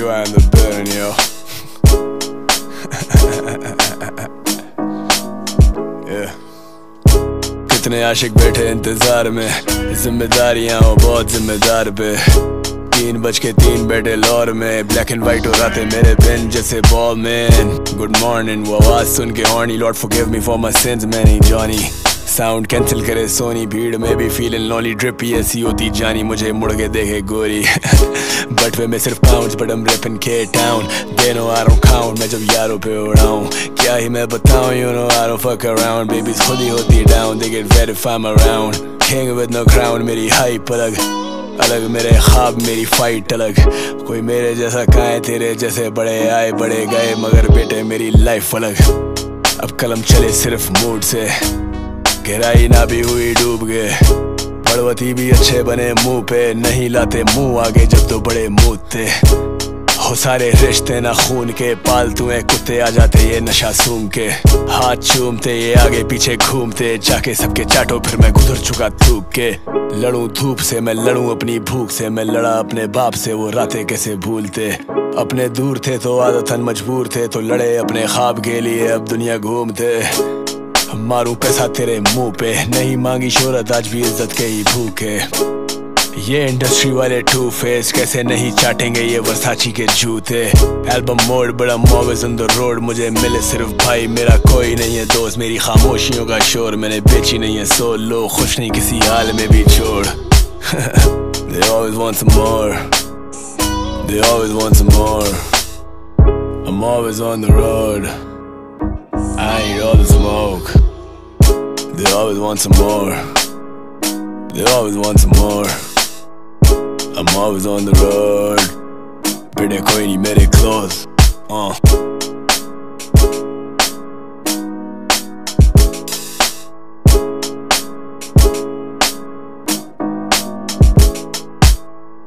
Joy in the building, yo. Yeah. कितने आशिक बैठे इंतजार में, जिम्मेदारियां हो बहुत जिम्मेदार पे। 3:03 बैठे लौर में, ब्लैक एंड व्हाइट हो रातें मेरे पेन जैसे बॉल मैन। गुड मॉर्निंग वो आवाज सुन के horny, lord forgive me for my sins, मैं नहीं जॉनी। साउंड कैंसिल करे सोनी, भीड़ में भी फीलिंग लॉली, ड्रिप ही ऐसी होती जानी, मुझे मुड़ के देखे गोरी। बट वे में सिर्फ pounds, but I'm repping K-Town, they know I don't count, मैं जब यारों पे उड़ाऊं क्या ही मैं बताऊं, you know I don't fuck around, babies खुद ही होती down, they get red if I'm around, king with no crown, मेरी hype अलग अलग, मेरे ख्वाब मेरी फाइट अलग, कोई मेरे जैसा कहाँ है, तेरे जैसे बड़े आए बड़े गए, मगर बेटे मेरी लाइफ अलग। अब कलम चले सिर्फ मूड से, गहराई ना भी हुई डूब गए, पर्वती भी अच्छे बने मुंह पे, नहीं लाते मुंह आगे जब तो बड़े मूदते। हो सारे रिश्ते ना खून के, पालतू हैं कुत्ते आ जाते ये नशा सूंघ के, हाथ चूमते ये आगे पीछे घूमते, जाके सबके चाटो फिर मैं गुजर चुका थूक के। लड़ूं धूप से मैं लड़ूं अपनी भूख से, मैं लड़ा अपने बाप से वो रातें कैसे भूलते। अपने दूर थे तो आदतन मजबूर थे, तो लड़े अपने ख्वाब के लिए अब दुनिया घूमते। मारूं पैसा तेरे मुंह पे, नहीं मांगी शोहरत आज भी इज्जत के ही भूखे। ये इंडस्ट्री वाले टू फेस कैसे नहीं चाटेंगे ये वर्साची के जूते। एल्बम मोड बड़ा ऑलवेज ऑन द रोड, मुझे मिले सिर्फ भाई मेरा कोई नहीं है दोस्त, मेरी खामोशियों का शोर मैंने बेची नहीं है सोल, लो खुश नहीं किसी हाल में भी छोड़। They always want some more, they always want some more, I'm always on the road, I need all the smoke. They always want some more, they always want some more, I'm always on the road, बेटे कोई नहीं मेरे close,